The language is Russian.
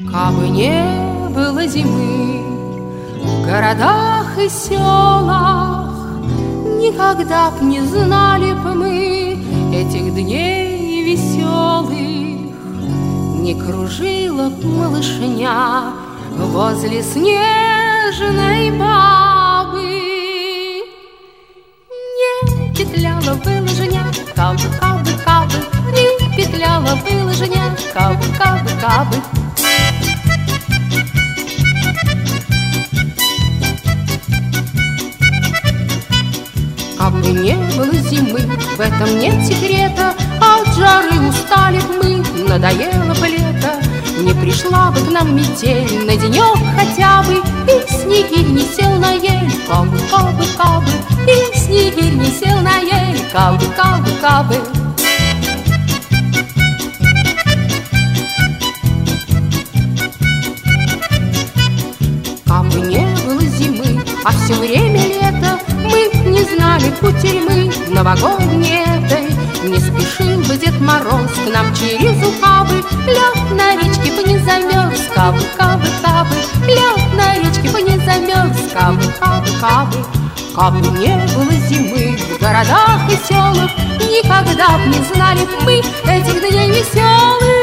Кабы не было зимы в городах и селах, никогда б не знали б мы этих дней веселых. Не кружила б малышня возле снежной бабы, не петляла бы лыжня, кабы, кабы, кабы, не петляла бы лыжня, кабы, кабы, кабы. Кабы не было зимы, в этом нет секрета, от жары устали б мы, надоело бы лето. Не пришла бы к нам метель на денек хотя бы, и снегирь не сел на ель, кабы, кабы, кабы, и снегирь не сел на ель, кабы, кабы, кабы. Кабы не было зимы, а все время лето, мы не знали кутерьмы новогодней этой. Не спешил бы Дед Мороз к нам через ухабы, лед на речке бы не замерз, кабы, кабы, кабы, лед на речке бы не замерз, кабы, кабы, кабы. Кабы не было зимы в городах и селах, никогда б не знали б мы этих дней веселых.